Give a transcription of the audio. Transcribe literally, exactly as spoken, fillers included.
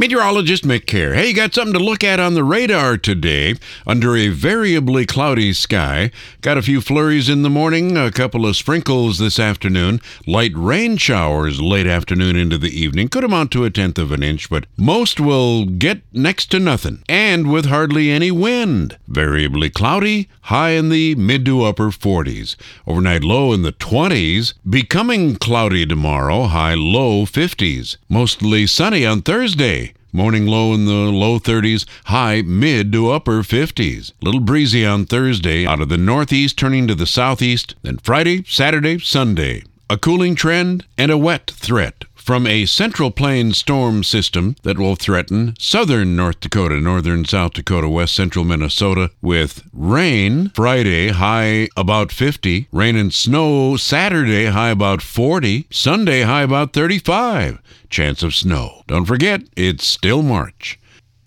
Meteorologist Mick Kerr. Hey, you got something to look at on the radar today. Under a variably cloudy sky. Got a few flurries in the morning, a couple of sprinkles this afternoon, light rain showers late afternoon into the evening. Could amount to a tenth of an inch, but most will get next to nothing, and with hardly any wind. Variably cloudy, high in the mid to upper forties. Overnight low in the twenties. Becoming cloudy tomorrow, high low fifties. Mostly sunny on Thursday. Morning low in the low thirties, high mid to upper fifties. Little breezy on Thursday, out of the northeast turning to the southeast. Then Friday, Saturday, Sunday. A cooling trend and a wet threat from a central plain storm system that will threaten southern North Dakota, northern South Dakota, west central Minnesota with rain Friday, high about fifty. Rain and snow Saturday, high about forty. Sunday, high about thirty-five. Chance of snow. Don't forget, it's still March.